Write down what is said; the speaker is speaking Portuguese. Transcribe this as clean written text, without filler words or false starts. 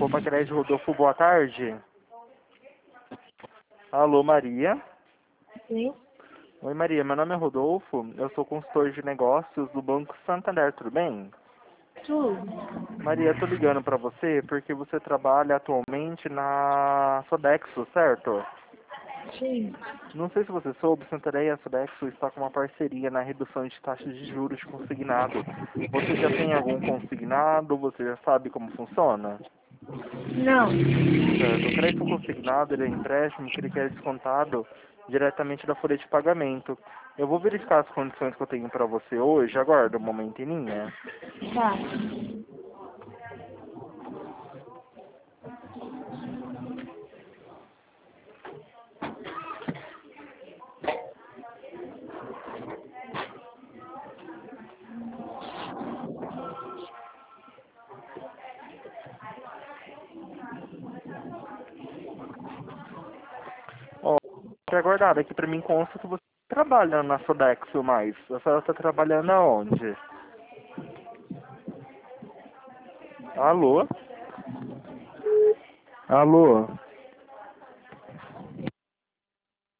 Copa Crédito Rodolfo, boa tarde. Alô, Maria. Sim, Oi, Maria, meu nome é Rodolfo, eu sou consultor de negócios do Banco Santander, tudo bem? tudo. Maria, eu tô ligando pra você porque você trabalha atualmente na Sodexo, certo? Sim. Não sei se você soube, Santander e a Sodexo está com uma parceria na redução de taxas de juros de consignado. Você já tem algum consignado? Você já sabe como funciona? Não. Certo. O crédito consignado ele é um empréstimo que ele quer descontado diretamente da folha de pagamento. Eu vou verificar as condições que eu tenho para você hoje. Aguarda um momento em linha. Tá. Ó, que aguardar aqui para mim consta que você trabalha na Sodexo mais. A senhora está trabalhando aonde? Alô? Alô?